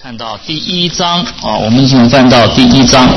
看到第1章我们已经翻到第1章。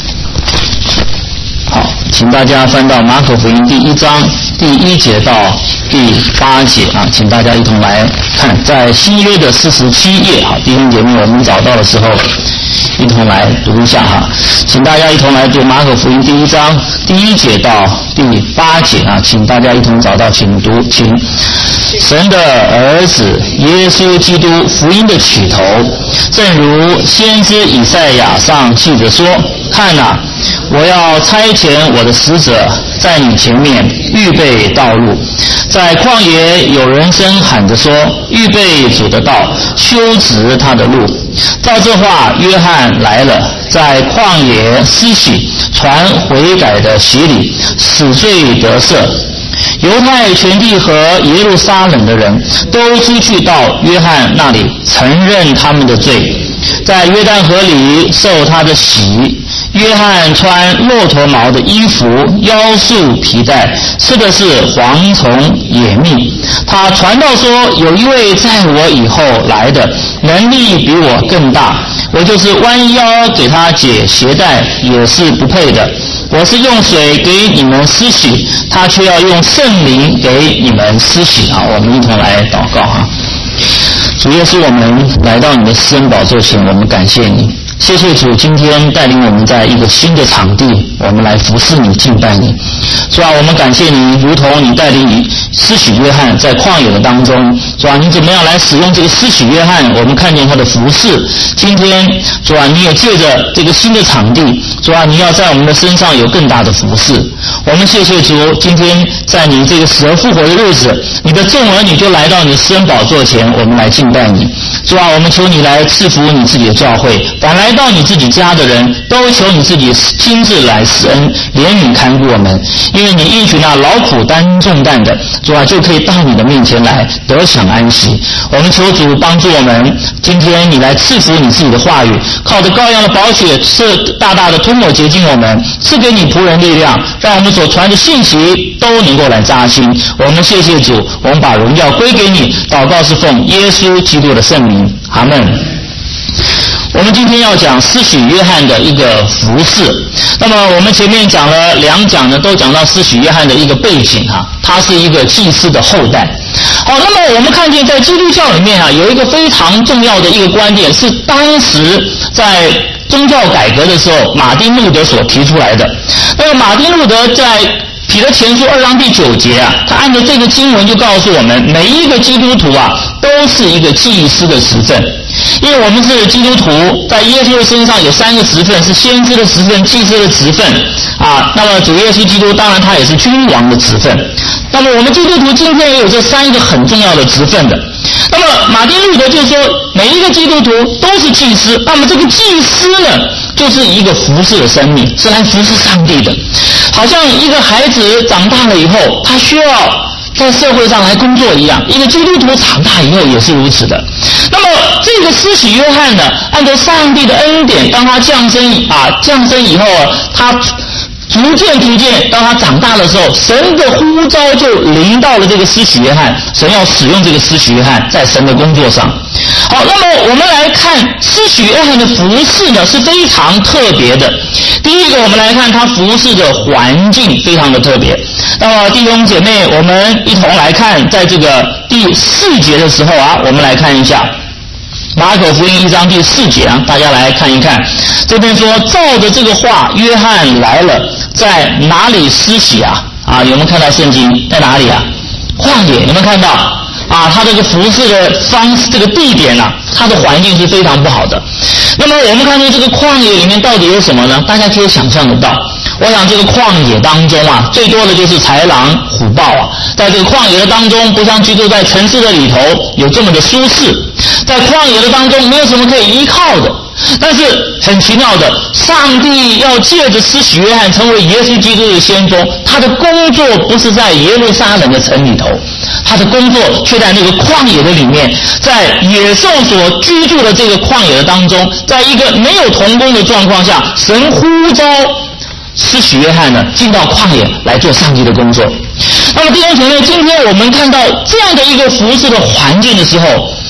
好，请大家翻到马可福音第1章第1节到第8节请大家一同来看，在新约的47页弟兄姐妹，我们找到的时候一同来读一下请大家一同来读马可福音第1章第1节到第8节请大家一同找到，请读，请。神的儿子耶稣基督福音的起头，正如先知以赛亚上记着说，看我要差遣我的使者在你前面预备道路，在旷野有人声喊着说，预备主的道，修直他的路。照这话，约翰来了，在旷野施洗，传悔改的洗礼，使罪得赦。犹太全地和耶路撒冷的人都出去到约翰那里，承认他们的罪，在约旦河里受他的洗。约翰穿骆驼毛的衣服，腰束皮带，吃的是蝗虫野蜜。他传道说，有一位在我以后来的，能力比我更大，我就是弯腰给他解鞋带也是不配的。我是用水给你们施洗，他却要用圣灵给你们施洗我们一同来祷告主耶稣，我们来到你的施恩宝座前，我们感谢你，谢谢主，今天带领我们在一个新的场地，我们来服侍你，敬拜你。主我们感谢你，如同你带领施洗约翰在旷野的当中，主你怎么样来使用这个施洗约翰，我们看见他的服侍。今天主你也借着这个新的场地，主你要在我们的身上有更大的服侍。我们谢谢主，今天在你这个死而复活的日子，你的众儿女就来到你的施恩宝座前，我们来敬拜你。主我们求你来赐福你自己的教会，凡来到你自己家的人都求你自己亲自来施恩，怜悯看顾我们，因为你应许那劳苦担重担的，主就可以到你的面前来得享安息。我们求主帮助我们，今天你来赐福你自己的话语，靠着羔羊的宝血大大的涂抹洁净我们，赐给你仆人力量，让我们所传的信息都能够来扎心。我们谢谢主，我们把荣耀归给你，祷告是奉耶稣基督的圣名，阿们。我们今天要讲施洗约翰的一个服事。那么我们前面讲了2讲呢，都讲到施洗约翰的一个背景他是一个祭司的后代。好，那么我们看见在基督教里面有一个非常重要的一个观点，是当时在宗教改革的时候马丁路德所提出来的。那么马丁路德在彼得前书2章第9节他按照这个经文就告诉我们，每一个基督徒都是一个祭司的职分。因为我们是基督徒，在耶稣的身上有3个职分，是先知的职分、祭司的职分那么主耶稣基督当然他也是君王的职分。那么我们基督徒今天也有这3个很重要的职分的。那么马丁路德就说，每一个基督徒都是祭司，那么这个祭司呢，就是一个服侍的生命，是来服侍上帝的。好像一个孩子长大了以后，他需要在社会上来工作一样，一个基督徒长大以后也是如此的。那么这个施洗约翰呢，按照上帝的恩典，当他降生以后他逐渐当他长大的时候，神的呼召就临到了这个施洗约翰，神要使用这个施洗约翰在神的工作上。好，那么我们来看施洗约翰的服事呢，是非常特别的。第一个，我们来看他服事的环境非常的特别。那么弟兄姐妹，我们一同来看，在这个第4节的时候我们来看一下马可福音1章第4节大家来看一看。这边说，照着这个话，约翰来了，在哪里施洗有没有看到圣经在哪里旷野，有没有看到他这个服事的这个地点它的环境是非常不好的。那么我们看见这个旷野里面到底有什么呢？大家可以想象得到。我想这个旷野当中最多的就是豺狼虎豹在这个旷野的当中，不像居住在城市的里头有这么的舒适，在旷野的当中没有什么可以依靠的。但是很奇妙的，上帝要借着施洗约翰成为耶稣基督的先锋，他的工作不是在耶路撒冷的城里头，他的工作却在那个旷野的里面，在野兽所居住的这个旷野的当中，在一个没有同工的状况下，神呼召施洗约翰呢进到旷野来做上帝的工作。那么弟兄姐妹，今天我们看到这样的一个服事的环境的时候，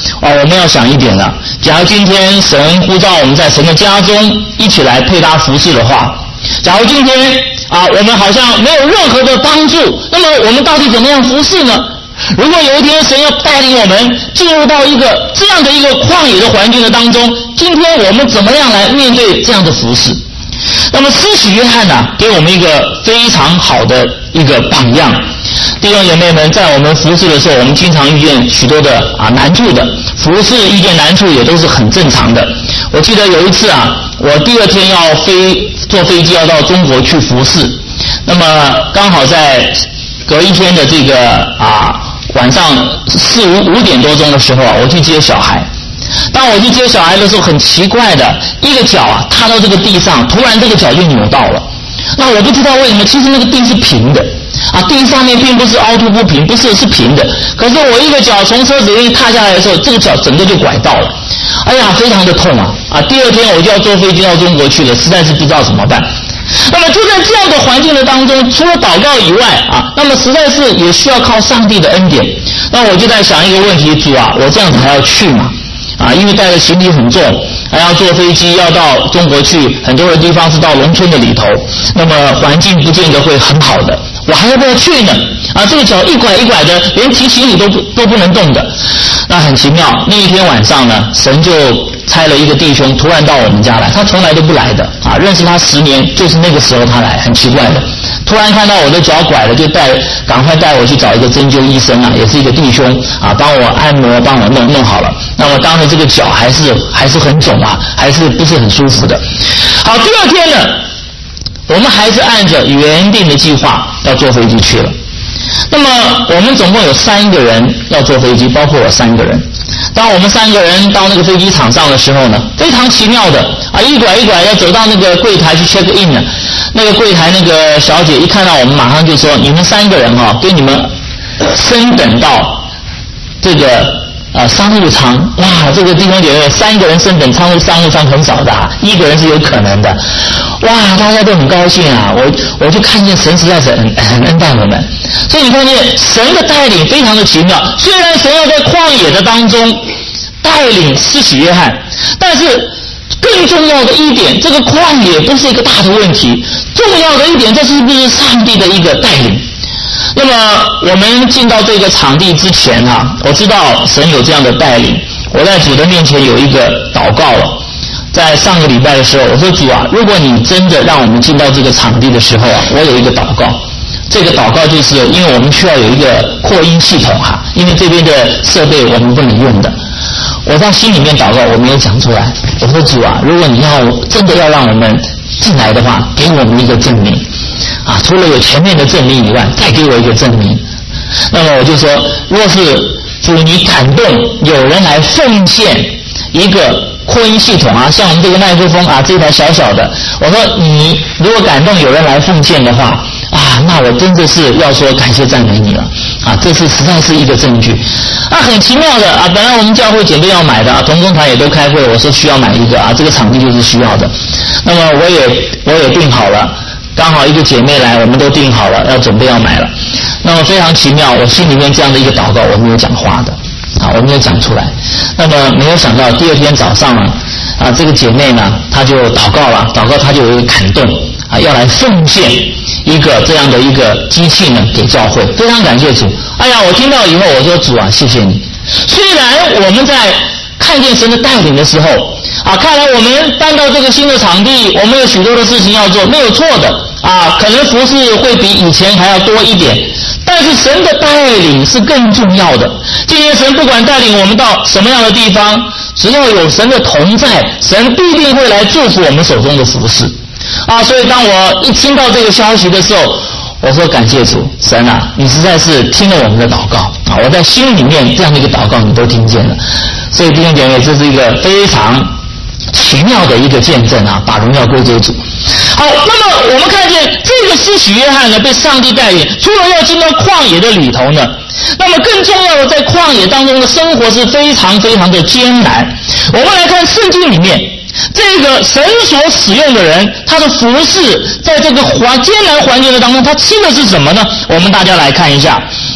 我们要想一点了，假如今天神呼召我们在神的家中一起来配搭服侍的话，假如今天我们好像没有任何的帮助，那么我们到底怎么样服侍呢？如果有一天神要带领我们进入到一个这样的一个旷野的环境的当中，今天我们怎么样来面对这样的服侍？那么施洗约翰给我们一个非常好的一个榜样。弟兄姐妹们，在我们服侍的时候，我们经常遇见许多的难处的，服侍遇见难处也都是很正常的。我记得有一次我第二天要坐飞机要到中国去服侍，那么刚好在隔一天的这个晚上5点多钟的时候我去接小孩。当我去接小孩的时候，很奇怪的，一个脚踏到这个地上，突然这个脚就扭到了。那我不知道为什么，其实那个地是平的地上面并不是凹凸不平，不是平的。可是我一个脚从车子里踏下来的时候，这个脚整个就拐到了，哎呀，非常的痛第二天我就要坐飞机到中国去了，实在是不知道怎么办。那么就在这样的环境的当中，除了祷告以外那么实在是也需要靠上帝的恩典。那我就在想一个问题，主我这样子还要去吗？因为带的行李很重，还要坐飞机要到中国去，很多的地方是到农村的里头，那么环境不见得会很好的，我还要不要去呢？这个脚一拐一拐的，连提行李都不能动的。那很奇妙，那一天晚上呢，神就差了一个弟兄突然到我们家来，他从来都不来的认识他10年，就是那个时候他来，很奇怪的。突然看到我的脚拐了，就赶快带我去找一个针灸医生也是一个弟兄帮我按摩，帮我弄好了。那么当时这个脚还是很肿还是不是很舒服的。好，第二天呢，我们还是按着原定的计划要坐飞机去了。那么我们总共有3个人要坐飞机，包括我3个人。当我们3个人到那个飞机场上的时候呢，非常奇妙的一拐一拐的走到那个柜台去 check in 了。那个柜台那个小姐一看到我们，马上就说：“你们3个人给你们升等到这个商务舱。”哇，这个弟兄姐妹，3个人升等商务舱很少的，1个人是有可能的。哇，大家都很高兴我就看见神实在是很恩待我们。所以你看见神的带领非常的奇妙。虽然神要在旷野的当中带领施洗约翰，但是更重要的一点，这个旷野不是一个大的问题，重要的一点，这是不是上帝的一个带领？那么我们进到这个场地之前我知道神有这样的带领，我在主的面前有一个祷告了。在上个礼拜的时候，我说：“主如果你真的让我们进到这个场地的时候我有一个祷告。这个祷告就是因为我们需要有一个扩音系统因为这边的设备我们不能用的。我在心里面祷告，我没有讲出来。我说：“主如果你真的要让我们进来的话，给我们一个证明除了有前面的证明以外，再给我一个证明。”那么我就说，若是主你感动有人来奉献一个扩音系统像我们这个麦克风这台小小的，我说你如果感动有人来奉献的话那我真的是要说感谢赞美你了这是实在是一个证据很奇妙的本来我们教会准备要买的同工团也都开会，我说需要买一个这个场地就是需要的。那么我也订好了，刚好一个姐妹来，我们都订好了，要准备要买了。那么非常奇妙，我心里面这样的一个祷告，我没有讲话的我没有讲出来。那么没有想到第二天早上这个姐妹呢，她就祷告了，她就有一个感动要来奉献一个这样的一个机器呢给教会，非常感谢主。我听到以后我说：“主谢谢你。”虽然我们在看见神的带领的时候看来我们搬到这个新的场地，我们有许多的事情要做，没有错的可能服事会比以前还要多一点，但是神的带领是更重要的。今天神不管带领我们到什么样的地方，只要有神的同在，神必定会来祝福我们手中的服事所以当我一听到这个消息的时候，我说感谢主，神你实在是听了我们的祷告我在心里面这样的一个祷告你都听见了。所以弟兄姐妹，这是一个非常奇妙的一个见证把荣耀归给主。好，那么我们看见这个施洗约翰呢被上帝带领，除了要进到旷野的里头呢，那么更重要的在旷野当中的生活是非常非常的艰难。我们来看圣经里面这个神所使用的人，他的服事在这个艰难环境的当中，他吃的是什么呢？我们大家来看一下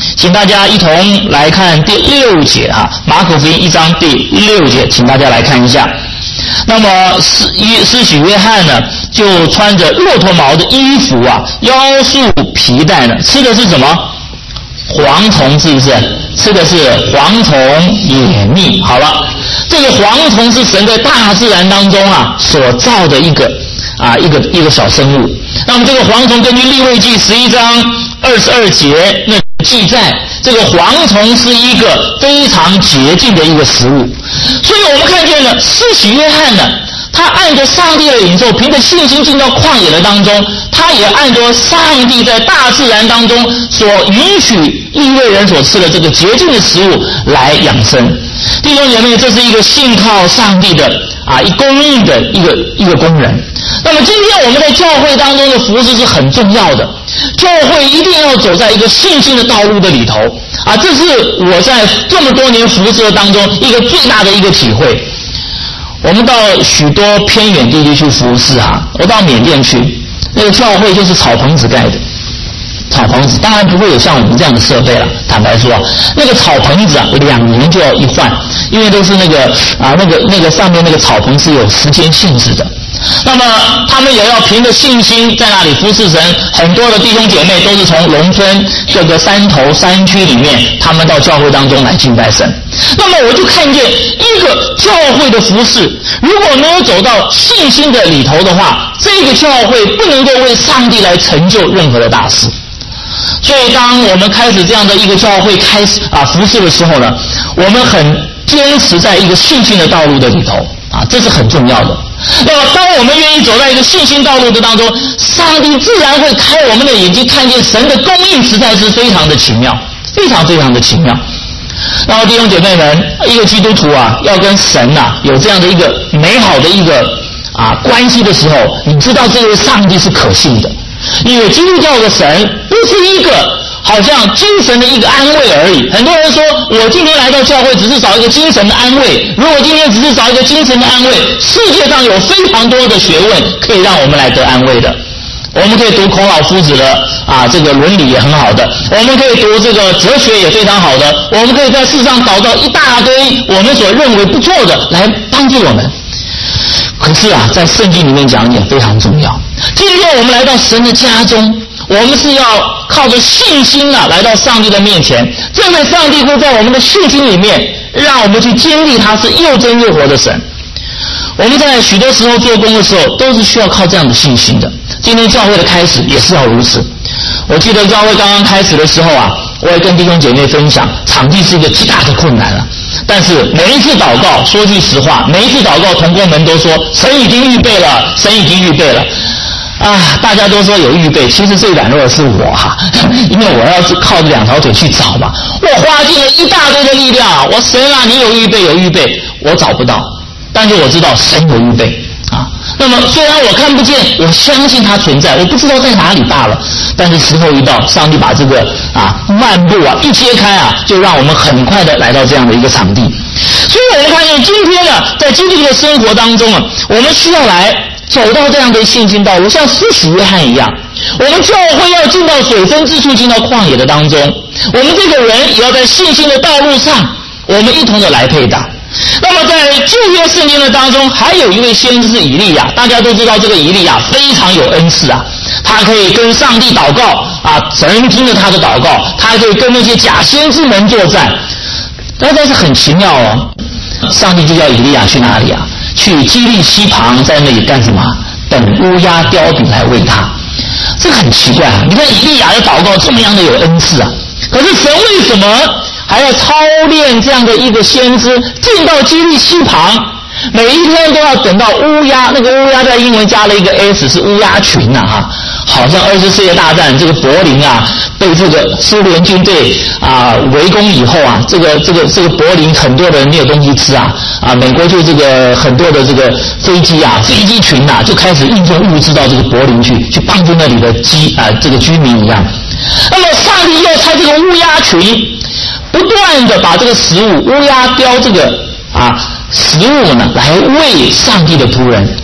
请大家一同来看第6节啊，马可福音1章第6节，请大家来看一下。那么施洗约翰呢，就穿着骆驼毛的衣服啊，腰束皮带呢，吃的是什么？蝗虫，是不是？吃的是蝗虫野蜜。好了，这个蝗虫是神在大自然当中啊所造的一个小生物。那么这个蝗虫根据利未记11章22节那记载，这个蝗虫是一个非常洁净的一个食物。所以我们看见了施洗约翰呢，他按着上帝的领受，凭着信心进到旷野的当中，他也按着上帝在大自然当中所允许利未人所吃的这个洁净的食物来养生。弟兄姐妹，这是一个信靠上帝的供应的一个工人。那么今天我们在教会当中的服事是很重要的，教会一定要走在一个信心的道路的里头啊，这是我在这么多年服事的当中一个最大的一个体会。我们到许多偏远地区去服事啊，我到缅甸去，那个教会就是草棚子盖的，草棚子当然不会有像我们这样的设备了。坦白说，那个草棚子啊，2年就要一换，因为都是那个上面那个草棚是有时间限制的。那么他们也要凭着信心在那里服侍神。很多的弟兄姐妹都是从农村各个山头山区里面，他们到教会当中来敬拜神。那么我就看见一个教会的服侍，如果没有走到信心的里头的话，这个教会不能够为上帝来成就任何的大事。所以当我们开始这样的一个教会开始服侍的时候呢，我们很坚持在一个信心的道路的里头啊，这是很重要的。那么当我们愿意走在一个信心道路的当中，上帝自然会开我们的眼睛，看见神的供应实在是非常的奇妙，非常非常的奇妙。然后弟兄姐妹们，一个基督徒啊，要跟神啊有这样的一个美好的一个关系的时候，你知道这位上帝是可信的。因为基督教的神不是一个好像精神的一个安慰而已。很多人说，我今天来到教会只是找一个精神的安慰，如果今天只是找一个精神的安慰，世界上有非常多的学问可以让我们来得安慰的。我们可以读孔老夫子的这个伦理也很好的，我们可以读这个哲学也非常好的，我们可以在世上找到一大堆我们所认为不错的来帮助我们。可是在圣经里面讲也非常重要。今天我们来到神的家中，我们是要靠着信心来到上帝的面前，这位上帝会在我们的信心里面让我们去经历他是又真又活的神。我们在许多时候做工的时候都是需要靠这样的信心的。今天教会的开始也是要如此。我记得教会刚刚开始的时候我也跟弟兄姐妹分享，场地是一个极大的困难但是每一次祷告，说句实话，每一次祷告同工们都说神已经预备了，神已经预备了大家都说有预备，其实最软弱的是我因为我要是靠着2条腿去找嘛，我花尽了一大堆的力量，我神你有预备有预备，我找不到，但是我知道神有预备那么虽然我看不见，我相信它存在，我不知道在哪里罢了，但是时候一到，上帝把这个漫步一揭开就让我们很快的来到这样的一个场地。所以我们看见今天在基督的生活当中我们需要来走到这样的信心道路，像施洗约翰一样，我们教会要进到水深之处，进到旷野的当中，我们这个人也要在信心的道路上，我们一同的来配搭。那么在旧约圣经的当中，还有一位先知是以利亚。大家都知道这个以利亚非常有恩赐他可以跟上帝祷告神听着他的祷告，他还可以跟那些假先知们作战。但是很奇妙上帝就叫以利亚去哪里去基利溪旁，在那里干什么？等乌鸦叼饼来喂他。这个很奇怪你看以利亚的祷告这么样的有恩赐可是神为什么还要操练这样的一个先知进到基利溪旁，每一天都要等到乌鸦，那个乌鸦在英文加了一个 s， 是乌鸦群好像20世界大战这个柏林被这个苏联军队围攻以后这个柏林很多的人没有东西吃美国就这个很多的这个飞机群就开始运送物资到这个柏林去帮助那里的这个居民一样。那么上帝要差这个乌鸦群不断的把这个食物，乌鸦叼这个食物来喂上帝的仆人。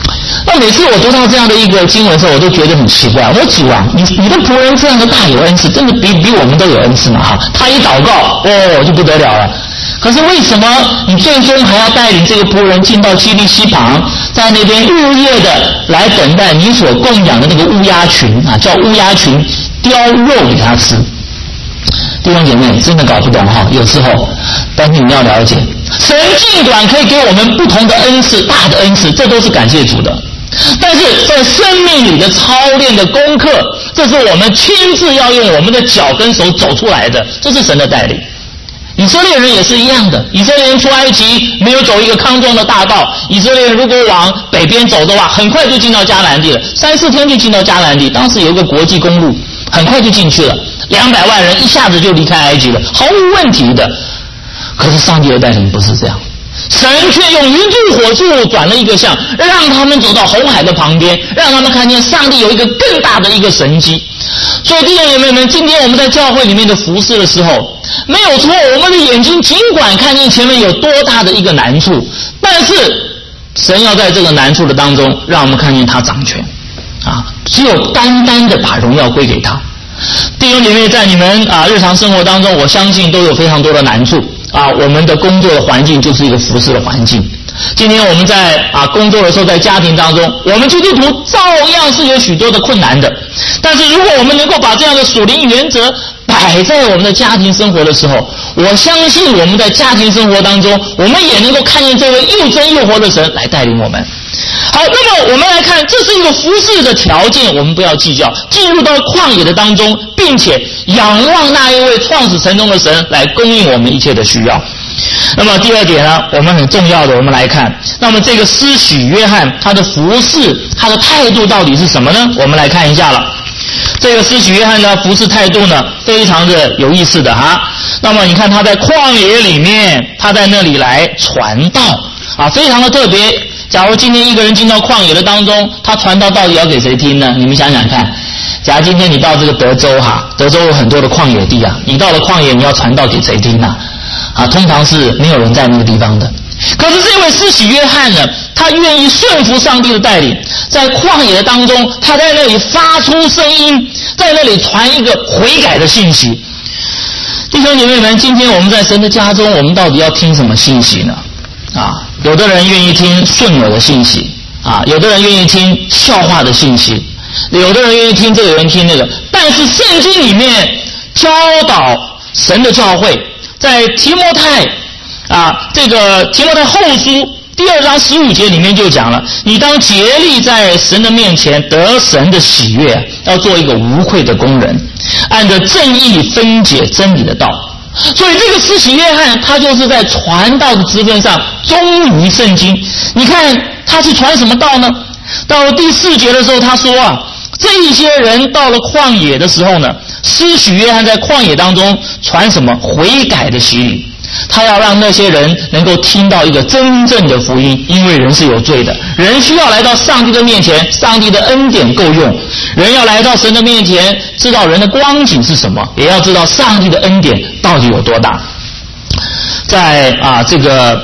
那每次我读到这样的一个经文的时候，我都觉得很奇怪。我说主啊，你的仆人这样的大有恩赐，真的比我们都有恩赐嘛哈？他一祷告，就不得了了。可是为什么你最终还要带领这个仆人进到基利溪旁，在那边日夜的来等待你所供养的那个乌鸦群啊，叫乌鸦群叼肉给他吃？弟兄姐妹，真的搞不懂哈，有时候，但是你要了解，神尽管可以给我们不同的恩赐，大的恩赐，这都是感谢主的。但是在生命里的操练的功课，这是我们亲自要用我们的脚跟手走出来的，这是神的带领。以色列人也是一样的，以色列人出埃及没有走一个康庄的大道，以色列人如果往北边走的话，很快就进到迦南地了，3-4天就进到迦南地。当时有一个国际公路，很快就进去了，200万人一下子就离开埃及了，毫无问题的。可是上帝的带领不是这样，神却用云柱火柱转了一个向，让他们走到红海的旁边，让他们看见上帝有一个更大的一个神迹。所以弟兄姐妹们，今天我们在教会里面的服事的时候，没有错，我们的眼睛尽管看见前面有多大的一个难处，但是神要在这个难处的当中让我们看见他掌权啊，只有单单的把荣耀归给他。弟兄姐妹，在你们日常生活当中，我相信都有非常多的难处啊，我们的工作的环境就是一个服事的环境。今天我们在工作的时候，在家庭当中，我们基督徒照样是有许多的困难的。但是如果我们能够把这样的属灵原则摆在我们的家庭生活的时候，我相信我们在家庭生活当中，我们也能够看见这位又真又活的神来带领我们。好，那么我们来看，这是一个服事的条件，我们不要计较，进入到旷野的当中，并且仰望那一位创始神中的神来供应我们一切的需要。那么第二点呢，我们很重要的，我们来看，那么这个施洗约翰他的服事，他的态度到底是什么呢？我们来看一下了。这个施洗约翰的服事态度呢，非常的有意思的哈。那么你看他在旷野里面，他在那里来传道啊，非常的特别。假如今天一个人进到旷野的当中，他传道到底要给谁听呢？你们想想看，假如今天你到这个德州德州有很多的旷野地啊，你到了旷野你要传道给谁听呢？通常是没有人在那个地方的。可是这位施洗约翰呢，他愿意顺服上帝的带领，在旷野的当中，他在那里发出声音，在那里传一个悔改的信息。弟兄姐妹们，今天我们在神的家中，我们到底要听什么信息呢？有的人愿意听顺耳的信息有的人愿意听笑话的信息，有的人愿意听这个，有人听那个。但是圣经里面教导神的教会，在提摩太这个提摩太后书2章15节里面就讲了，你当竭力在神的面前得神的喜悦，要做一个无愧的工人，按着正义分解真理的道。所以这个施洗约翰他就是在传道的职分上忠于圣经。你看他是传什么道呢？到了第4节的时候他说这一些人到了旷野的时候呢，施洗约翰在旷野当中传什么？悔改的洗礼。他要让那些人能够听到一个真正的福音，因为人是有罪的，人需要来到上帝的面前，上帝的恩典够用，人要来到神的面前，知道人的光景是什么，也要知道上帝的恩典到底有多大。在这个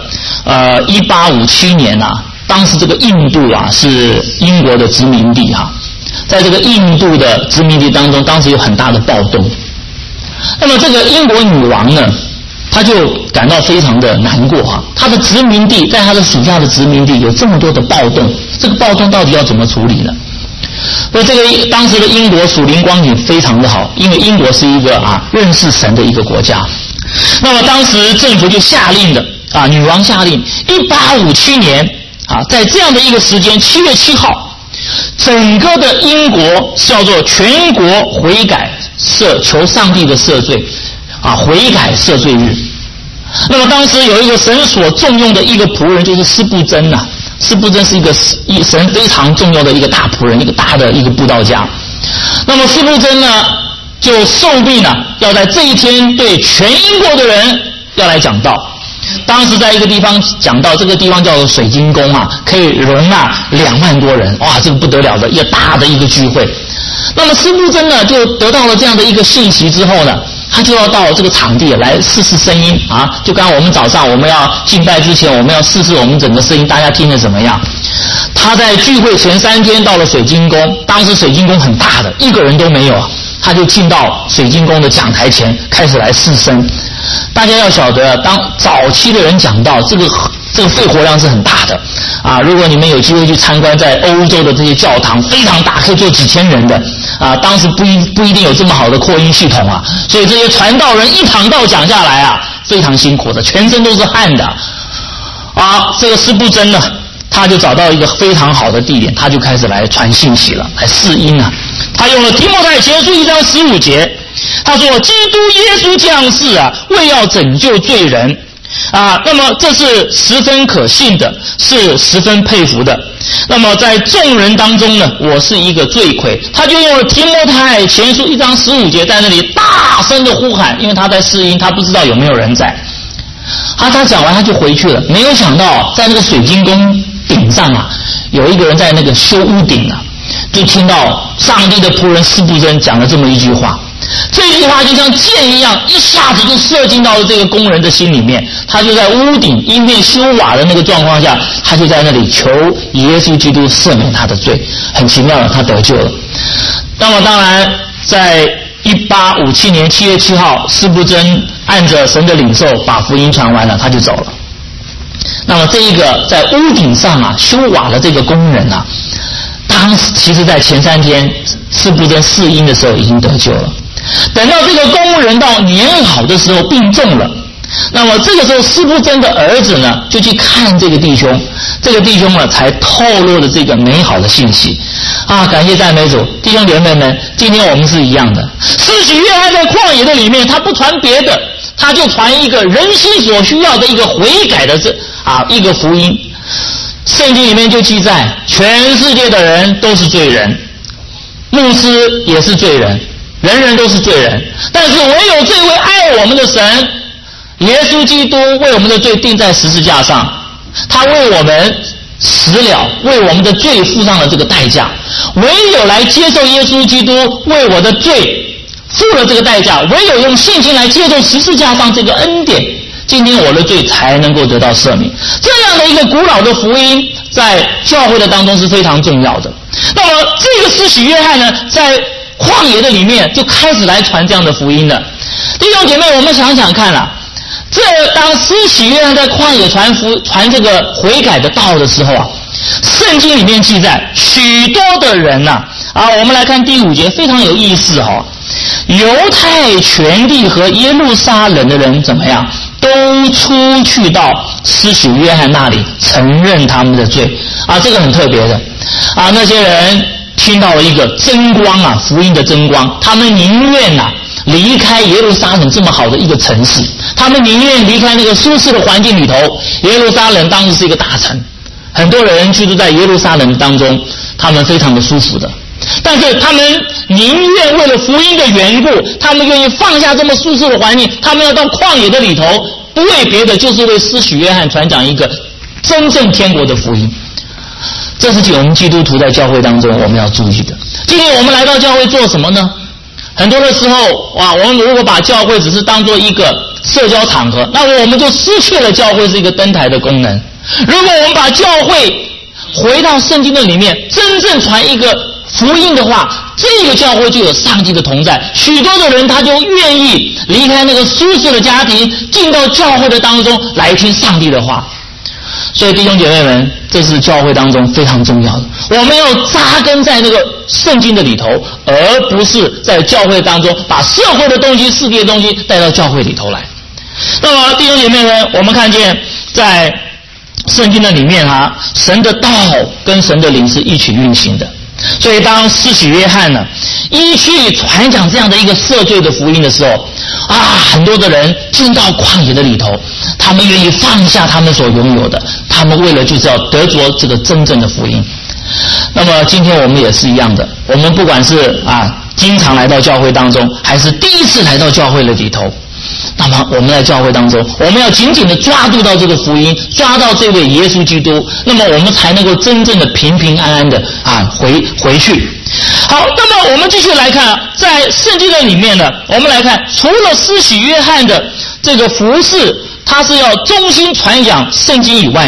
1857年当时这个印度是英国的殖民地在这个印度的殖民地当中，当时有很大的暴动。那么这个英国女王呢，他就感到非常的难过他的殖民地，在他的属下的殖民地有这么多的暴动，这个暴动到底要怎么处理呢？所以这个当时的英国属灵光景非常的好，因为英国是一个认识神的一个国家。那么当时政府就下令的女王下令，1857年在这样的一个时间，7月7号，整个的英国叫做全国悔改求上帝的赦罪悔改赦罪日。那么当时有一个神所重用的一个仆人，就是司布真司布真是一个神非常重要的一个大仆人，一个大的一个布道家。那么司布真呢，就受命要在这一天对全英国的人要来讲道。当时在一个地方讲道，这个地方叫做水晶宫可以容纳2万多人，哇，这个不得了的一个大的一个聚会。那么司布真呢，就得到了这样的一个信息之后呢，他就要到这个场地来试试声音就刚刚我们早上我们要敬拜之前，我们要试试我们整个声音大家听得怎么样。他他在聚会前3天到了水晶宫，当时水晶宫很大的，一个人都没有啊，他就进到水晶宫的讲台前开始来示声。大家要晓得，当早期的人讲道，这个肺活量是很大的啊！如果你们有机会去参观在欧洲的这些教堂，非常大，可以坐几千人的啊！当时不一定有这么好的扩音系统啊，所以这些传道人一场道讲下来啊，非常辛苦的，全身都是汗的啊！这个施布真呢，他就找到一个非常好的地点，他就开始来传信息了，来释音啊。他用了提摩太前书1章15节，他说：“基督耶稣降世啊，为要拯救罪人。”啊，那么这是十分可信的，是十分佩服的。那么在众人当中呢，我是一个罪魁。他就用了提摩太前书1章15节在那里大声的呼喊，因为他在试音，他不知道有没有人在。他讲完他就回去了，没有想到在那个水晶宫顶上啊，有一个人在那个修屋顶啊，就听到上帝的仆人施布真讲了这么一句话。这句话就像箭一样，一下子就射进到了这个工人的心里面。他就在屋顶一面修瓦的那个状况下，他就在那里求耶稣基督赦免他的罪。很奇妙的，他得救了。那么当然在1857年7月7号，施布真按着神的领受把福音传完了，他就走了。那么这一个在屋顶上啊修瓦的这个工人啊，其实在前3天施布真释音的时候已经得救了。等到这个工人到年老的时候病重了，那么这个时候施布真的儿子呢就去看这个弟兄，这个弟兄呢才透露了这个美好的信息啊！感谢赞美主，弟兄姐妹们，今天我们是一样的。施洗约翰在旷野的里面，他不传别的，他就传一个人心所需要的一个悔改的一个福音。圣经里面就记载，全世界的人都是罪人，牧师也是罪人，人人都是罪人，但是唯有这位爱我们的神耶稣基督为我们的罪钉在十字架上，他为我们死了，为我们的罪付上了这个代价。唯有来接受耶稣基督为我的罪付了这个代价，唯有用信心来接受十字架上这个恩典，今天我的罪才能够得到赦免。这样的一个古老的福音在教会的当中是非常重要的。那么这个施洗约翰呢，在旷野的里面就开始来传这样的福音了。弟兄姐妹，我们想想看啊，当施洗约翰在旷野传这个悔改的道的时候啊，圣经里面记载许多的人我们来看第5节，非常有意思哦。犹太全地和耶路撒冷的人怎么样？都出去到施洗约翰那里承认他们的罪这个很特别的那些人听到了一个真光福音的真光，他们宁愿离开耶路撒冷这么好的一个城市，他们宁愿离开那个舒适的环境里头。耶路撒冷当时是一个大城，很多人居住在耶路撒冷当中，他们非常的舒服的，但是他们宁愿为了福音的缘故，他们愿意放下这么舒适的环境，他们要到旷野的里头，不为别的，就是为施洗约翰传讲一个真正天国的福音。这是我们基督徒在教会当中我们要注意的。今天我们来到教会做什么呢？很多的时候我们如果把教会只是当做一个社交场合，那我们就失去了教会是一个灯台的功能。如果我们把教会回到圣经的里面，真正传一个福音的话，这个教会就有上帝的同在。许多的人他就愿意离开那个舒适的家庭，进到教会的当中来听上帝的话。所以弟兄姐妹们，这是教会当中非常重要的，我们要扎根在那个圣经的里头，而不是在教会当中把社会的东西、世界的东西带到教会里头来。那么弟兄姐妹们，我们看见在圣经的里面神的道跟神的灵是一起运行的。所以当施洗约翰呢一去传讲这样的一个赦罪的福音的时候很多的人进到旷野的里头，他们愿意放下他们所拥有的，他们为了就是要得着这个真正的福音。那么今天我们也是一样的，我们不管是经常来到教会当中，还是第一次来到教会的里头，那么我们在教会当中，我们要紧紧的抓住到这个福音，抓到这位耶稣基督，那么我们才能够真正的平平安安的回去。好，那么我们继续来看，在圣经的里面呢，我们来看除了施洗约翰的这个服事，他是要忠心传讲圣经以外呢，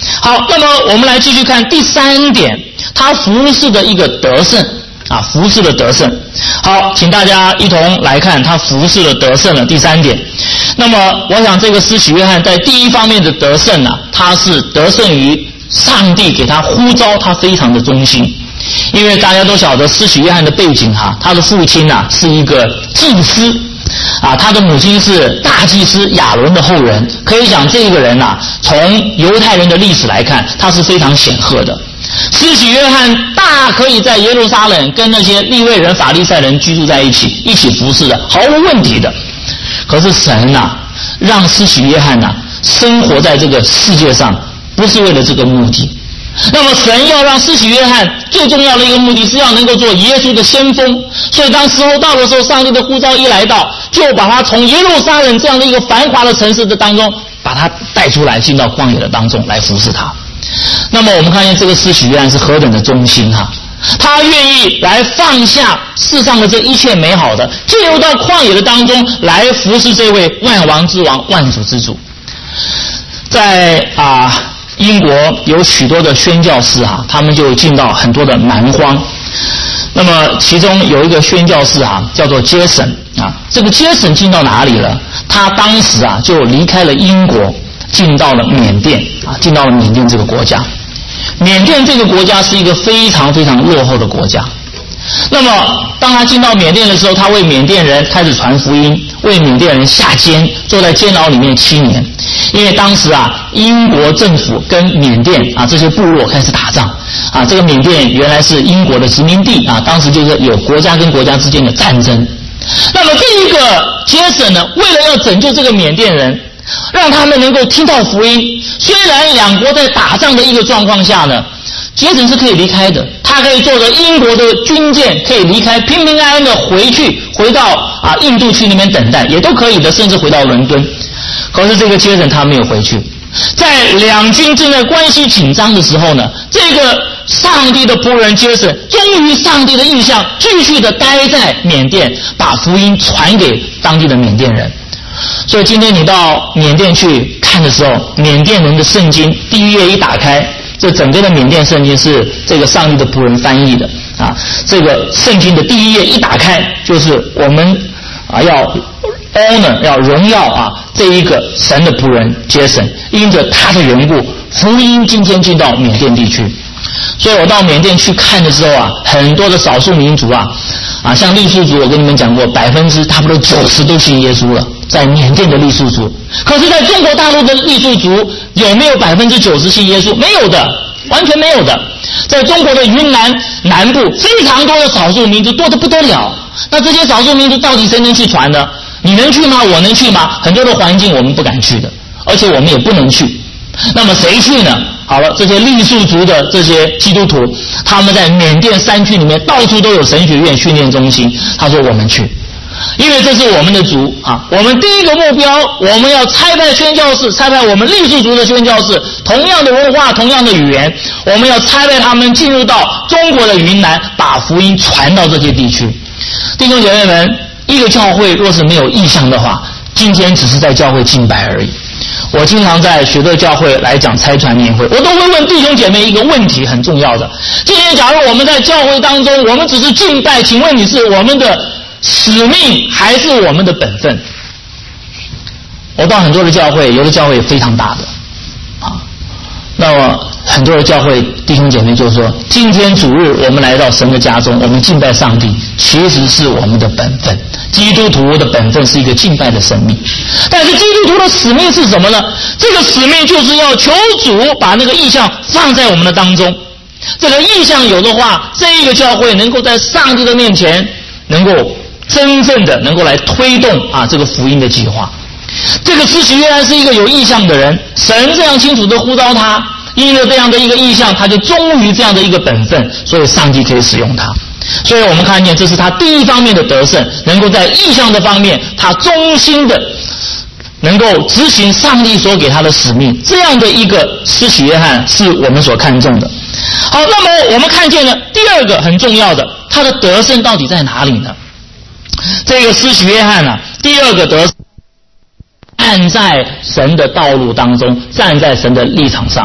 好，那么我们来继续看第3点，他服侍的一个得胜啊，服侍的得胜。好，请大家一同来看他服侍的得胜的第3点。那么我想这个施洗约翰在第一方面的得胜啊，他是得胜于上帝给他呼召，他非常的忠心。因为大家都晓得施洗约翰的背景哈，他的父亲啊是一个祭司啊，他的母亲是大祭司亚伦的后人，可以讲这个人啊，从犹太人的历史来看，他是非常显赫的。施洗约翰大可以在耶路撒冷跟那些利未人、法利赛人居住在一起，一起服侍的，毫无问题的。可是神啊，让施洗约翰啊生活在这个世界上，不是为了这个目的。那么神要让施洗约翰最重要的一个目的是要能够做耶稣的先锋，所以当时候到的时候，上帝的呼召一来到，就把他从耶路撒冷这样的一个繁华的城市的当中把他带出来，进到旷野的当中来服侍他。那么我们看见这个施洗约翰是何等的忠心哈，他愿意来放下世上的这一切美好的，进入到旷野的当中来服侍这位万王之王、万主之主。在英国有许多的宣教士啊，他们就进到很多的蛮荒。那么其中有一个宣教士啊，叫做杰森啊。这个杰森进到哪里了？他当时啊就离开了英国，进到了缅甸啊，进到了缅甸这个国家。缅甸这个国家是一个非常非常落后的国家。那么当他进到缅甸的时候，他为缅甸人开始传福音，为缅甸人下监，坐在监牢里面7年。因为当时啊，英国政府跟缅甸啊这些部落开始打仗啊，这个缅甸原来是英国的殖民地啊，当时就是有国家跟国家之间的战争。那么第一个杰森呢，为了要拯救这个缅甸人，让他们能够听到福音，虽然两国在打仗的一个状况下呢，杰森是可以离开的，他可以坐着英国的军舰可以离开，平平安安的回到印度去那边等待，也都可以的，甚至回到伦敦。可是这个杰森他没有回去，在两军正在关系紧张的时候呢，这个上帝的仆人杰森忠于上帝的意向，继续的待在缅甸，把福音传给当地的缅甸人。所以今天你到缅甸去看的时候，缅甸人的圣经第1页一打开，这整个的缅甸圣经是这个上帝的仆人翻译的啊。这个圣经的第1页一打开，就是我们要 honor 要荣耀这一个神的仆人杰森，因着他的缘故，福音今天进到缅甸地区。所以我到缅甸去看的时候很多的少数民族像傈僳族，我跟你们讲过，差不多90%都信耶稣了，在缅甸的傈僳族。可是在中国大陆的傈僳族有没有90%信耶稣？没有的，完全没有的。在中国的云南南部非常多的少数民族，多得不得了。那这些少数民族到底谁能去传呢？你能去吗？我能去吗？很多的环境我们不敢去的，而且我们也不能去。那么谁去呢？好了，这些傈僳族的这些基督徒，他们在缅甸山区里面到处都有神学院、训练中心。他说我们去，因为这是我们的族我们第一个目标，我们要差派宣教士，差派我们傈僳族的宣教士，同样的文化，同样的语言，我们要差派他们进入到中国的云南，把福音传到这些地区。弟兄姐妹们，一个教会若是没有意向的话，今天只是在教会敬拜而已。我经常在许多教会来讲差传年会，我都会问弟兄姐妹一个问题，很重要的。今天假如我们在教会当中，我们只是敬拜，请问你是我们的使命还是我们的本分？我到很多的教会，有的教会非常大的那么很多的教会弟兄姐妹就说，今天主日我们来到神的家中，我们敬拜上帝，其实是我们的本分。基督徒的本分是一个敬拜的生命，但是基督徒的使命是什么呢？这个使命就是要求主把那个意向放在我们的当中。这个意向有的话，这一个教会能够在上帝的面前能够真正的能够来推动这个福音的计划。这个施洗约翰是一个有意向的人，神这样清楚的呼召他，因为这样的一个意向，他就忠于这样的一个本分，所以上帝可以使用他。所以我们看见这是他第一方面的得胜，能够在意向的方面，他忠心的能够执行上帝所给他的使命，这样的一个施洗约翰是我们所看重的。好，那么我们看见了第二个很重要的，他的得胜到底在哪里呢？这个施洗约翰第二个得胜，站在神的道路当中，站在神的立场上。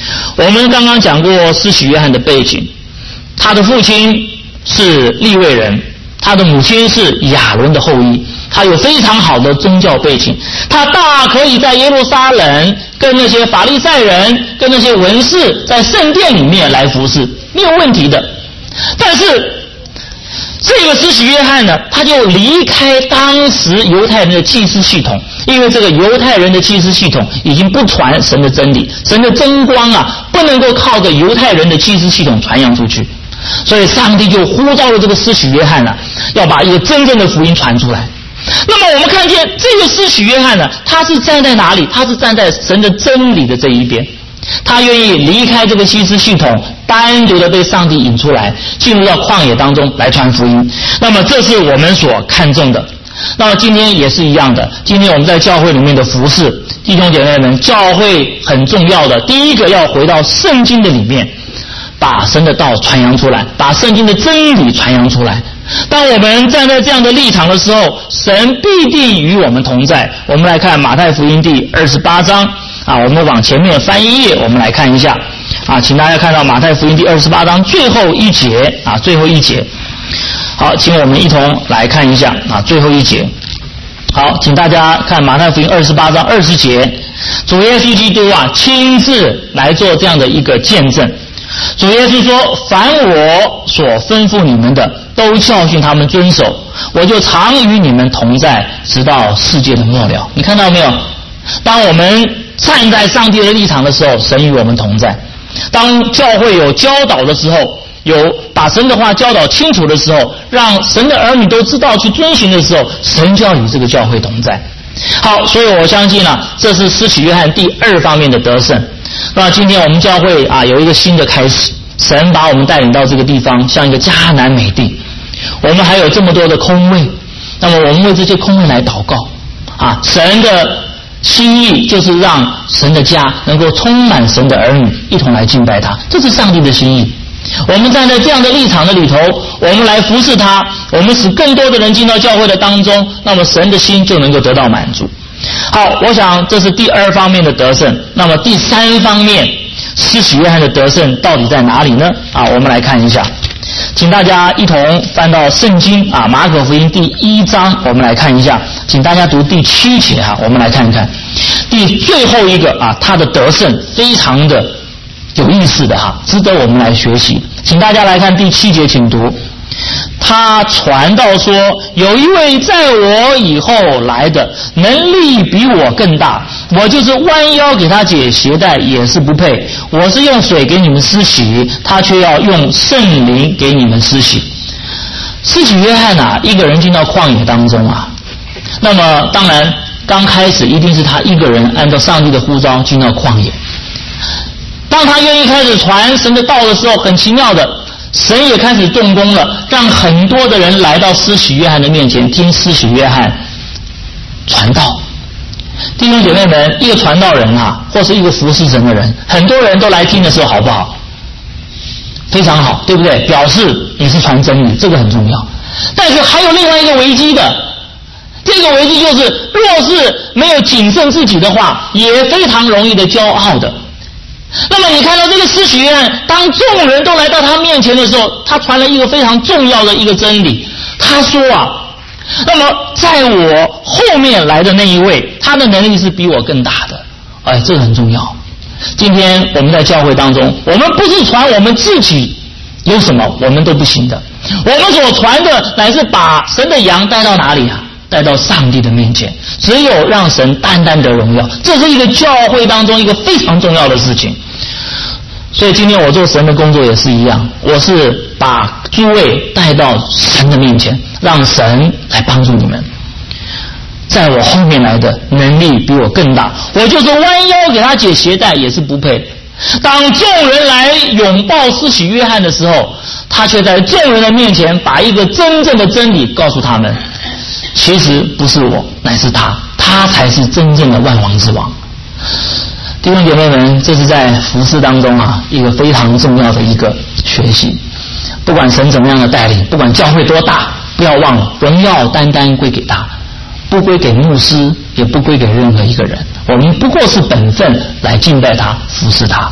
我们刚刚讲过施洗约翰的背景，他的父亲是利未人，他的母亲是亚伦的后裔，他有非常好的宗教背景，他大可以在耶路撒冷跟那些法利赛人跟那些文士在圣殿里面来服侍，没有问题的。但是这个施洗约翰呢，他就离开当时犹太人的祭司系统，因为这个犹太人的祭司系统已经不传神的真理，神的真光啊不能够靠着犹太人的祭司系统传扬出去，所以上帝就呼召了这个施洗约翰呢，要把一个真正的福音传出来。那么我们看见这个施洗约翰呢，他是站在哪里？他是站在神的真理的这一边，他愿意离开这个祭司系统，单独的被上帝引出来，进入到旷野当中来传福音。那么这是我们所看重的。那么今天也是一样的，今天我们在教会里面的服事，弟兄姐妹们，教会很重要的，第一个要回到圣经的里面，把神的道传扬出来，把圣经的真理传扬出来。当我们站在这样的立场的时候，神必定与我们同在。我们来看马太福音第28章啊，我们往前面翻一页，我们来看一下啊，请大家看到马太福音第28章最后一节啊，最后一节。好，请我们一同来看一下啊，最后一节。好，请大家看马太福音28章20节，主耶稣基督啊亲自来做这样的一个见证。主耶稣说：“凡我所吩咐你们的，都教训他们遵守，我就常与你们同在，直到世界的末了。”你看到没有？当我们站在上帝的立场的时候，神与我们同在；当教会有教导的时候，有把神的话教导清楚的时候，让神的儿女都知道去遵循的时候，神就要与这个教会同在。好，所以我相信啊，这是施洗约翰第二方面的得胜。那今天我们教会啊有一个新的开始，神把我们带领到这个地方，像一个迦南美地。我们还有这么多的空位，那么我们为这些空位来祷告啊，神的心意就是让神的家能够充满神的儿女，一同来敬拜他，这是上帝的心意。我们站在这样的立场的里头，我们来服侍他，我们使更多的人进到教会的当中，那么神的心就能够得到满足。好，我想这是第二方面的得胜。那么第三方面，施洗约翰的得胜到底在哪里呢？啊，我们来看一下，请大家一同翻到圣经啊，马可福音第1章，我们来看一下，请大家读第7节啊，我们来看一看最后一个啊，他的得胜非常的有意思的哈，值得我们来学习。请大家来看第7节，请读。他传道说，有一位在我以后来的，能力比我更大，我就是弯腰给他解鞋带也是不配。我是用水给你们施洗，他却要用圣灵给你们施洗。施洗约翰啊，一个人进到旷野当中啊，那么当然刚开始一定是他一个人按照上帝的呼召进到旷野。当他愿意开始传神的道的时候，很奇妙的，神也开始动工了，让很多的人来到施洗约翰的面前，听施洗约翰传道。弟兄姐妹们，一个传道人啊，或是一个服侍神的人，很多人都来听的时候好不好？非常好，对不对？表示你是传真理，这个很重要。但是还有另外一个危机的，这个危机就是，若是没有谨慎自己的话，也非常容易的骄傲的。那么你看到这个施洗约翰，当众人都来到他面前的时候，他传了一个非常重要的一个真理。他说啊，那么在我后面来的那一位，他的能力是比我更大的。哎，这个很重要。今天我们在教会当中，我们不是传我们自己有什么，我们都不行的。我们所传的乃是把神的羊带到哪里啊？带到上帝的面前，只有让神单单得荣耀，这是一个教会当中一个非常重要的事情。所以今天我做神的工作也是一样，我是把诸位带到神的面前，让神来帮助你们。在我后面来的能力比我更大，我就是弯腰给他解鞋带也是不配。当众人来拥抱施洗约翰的时候，他却在众人的面前把一个真正的真理告诉他们，其实不是我，乃是他，他才是真正的万王之王。弟兄姐妹们，这是在服事当中啊，一个非常重要的一个学习。不管神怎么样的带领，不管教会多大，不要忘了，荣耀单单归给他，不归给牧师，也不归给任何一个人。我们不过是本分来敬拜他，服侍他。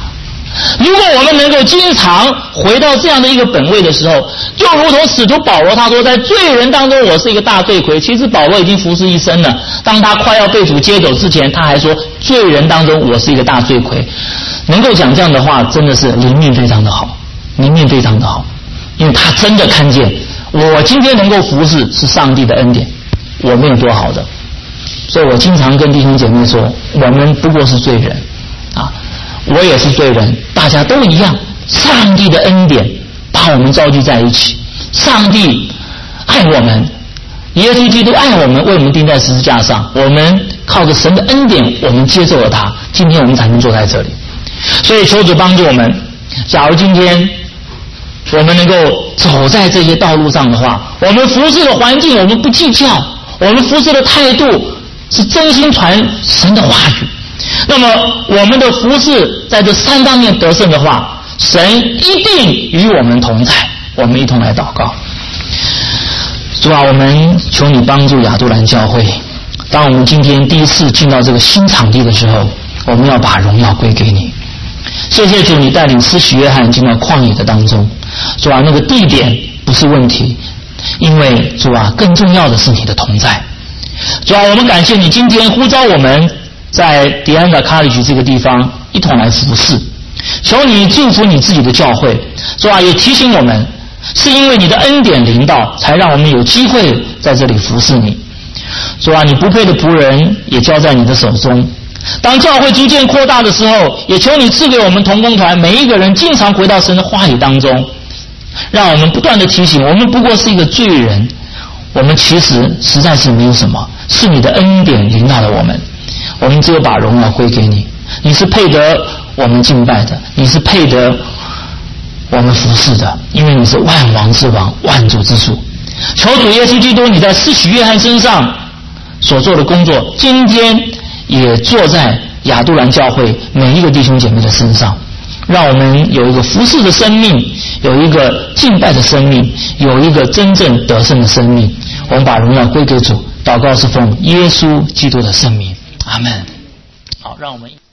如果我们能够经常回到这样的一个本位的时候，就如同使徒保罗他说，在罪人当中我是一个大罪魁。其实保罗已经服侍一生了，当他快要被主接走之前，他还说罪人当中我是一个大罪魁。能够讲这样的话，真的是灵命非常的好，灵命非常的好，因为他真的看见我今天能够服侍是上帝的恩典，我没有多好的。所以我经常跟弟兄姐妹说，我们不过是罪人啊，我也是罪人，大家都一样。上帝的恩典把我们召集在一起，上帝爱我们，耶稣基督爱我们，为我们钉在十字架上，我们靠着神的恩典，我们接受了他，今天我们才能坐在这里。所以求主帮助我们，假如今天我们能够走在这些道路上的话，我们服侍的环境我们不计较，我们服侍的态度是真心传神的话语，那么我们的服侍在这三方面得胜的话，神一定与我们同在。我们一同来祷告。主啊，我们求你帮助亚都兰教会，当我们今天第一次进到这个新场地的时候，我们要把荣耀归给你。谢谢主，你带领施洗约翰进到旷野的当中。主啊，那个地点不是问题，因为主啊，更重要的是你的同在。主啊，我们感谢你今天呼召我们在迪安达卡里局这个地方一同来服侍，求你祝福你自己的教会。主啊，也提醒我们，是因为你的恩典临到，才让我们有机会在这里服侍你。主啊，你不配的仆人也交在你的手中。当教会逐渐扩大的时候，也求你赐给我们同工团每一个人经常回到神的话语当中，让我们不断的提醒，我们不过是一个罪人，我们其实实在是没有什么，是你的恩典临到了我们，我们只有把荣耀归给你。你是配得我们敬拜的，你是配得我们服侍的，因为你是万王之王，万主之主。求主耶稣基督你在施洗约翰身上所做的工作，今天也做在亚都兰教会每一个弟兄姐妹的身上，让我们有一个服侍的生命，有一个敬拜的生命，有一个真正得胜的生命。我们把荣耀归给主，祷告是奉耶稣基督的圣名，阿们。好，让我们